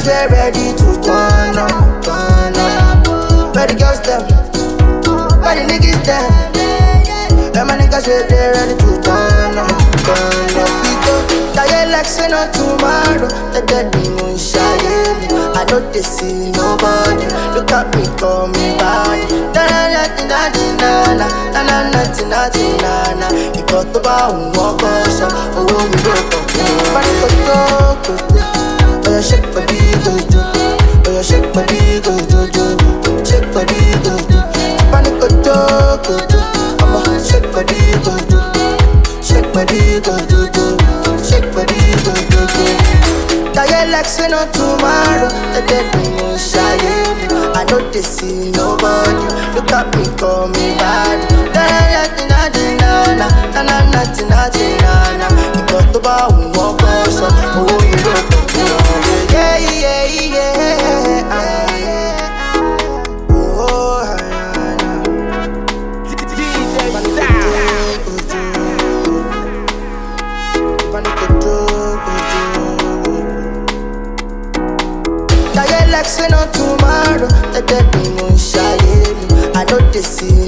we're ready to turn up, turn up. Where the girls them, where the niggas them. Where my niggas we're ready to turn up, turn up. We go, die like say no tomorrow. The dead me moon shine. I know they see nobody. Look at me, call me body. Na-na-na-na-na-na-na-na-na-na-na. You got the bow, walk us up. Oh, we broke up. Oh, yeah, shake body, go, do. Oh, yeah, shake body, go, do, do. Shake body, go, do. Panic, go, do. I'ma shake body, go, do. Shake body, go, do, do. Shake body, go, do, do. Die like say no tomorrow. The dead me no shine. I know they see nobody. Look at me, call me bad. Na-na-na-na-na-na-na-na-na-na. You got the bow, walk us up. Oh, you broke up. Yeah, yeah, yeah. Oh, like say no tomorrow, the dead me no shine. I know they see